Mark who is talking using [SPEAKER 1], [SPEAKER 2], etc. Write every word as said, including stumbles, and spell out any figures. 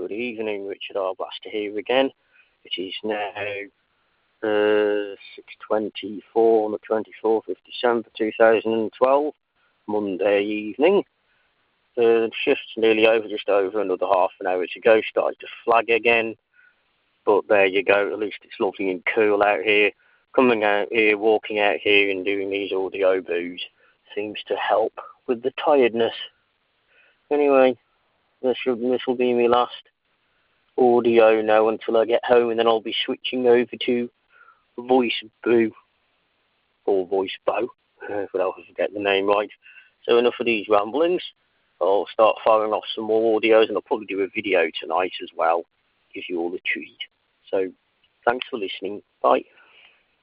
[SPEAKER 1] good evening, Richard Arblaster here again. It is now uh, six twenty-four on the twenty-fourth of December two thousand twelve, Monday evening. The shift's nearly over, just over another half an hour to go. Started to flag again, but there you go. At least it's lovely and cool out here. Coming out here, walking out here and doing these audio boos seems to help with the tiredness. Anyway, this will, this will be my last audio now until I get home, and then I'll be switching over to Voice Boo, or Voice Bow, if I forget the name right. So enough of these ramblings. I'll start firing off some more audios, and I'll probably do a video tonight as well. Give you all a treat. So thanks for listening. Bye.